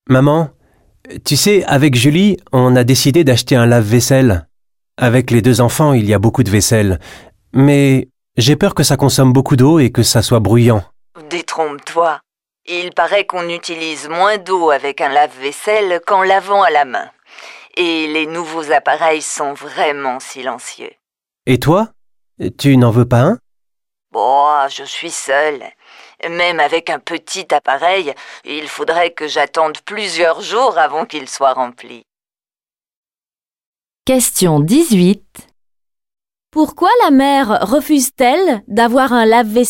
Maman, tu sais, avec Julie, on a décidé d'acheter un lave-vaisselle. Avec les 2 enfants, il y a beaucoup de vaisselle. Mais j'ai peur que ça consomme beaucoup d'eau et que ça soit bruyant. Détrompe-toi. Il paraît qu'on utilise moins d'eau avec un lave-vaisselle qu'en lavant à la main. Et les nouveaux appareils sont vraiment silencieux. Et toi? Tu n'en veux pas un? Bon, je suis seule. Même avec un petit appareil, il faudrait que j'attende plusieurs jours avant qu'il soit rempli. Question 18. Pourquoi la mère refuse-t-elle d'avoir un lave-vaisselle ?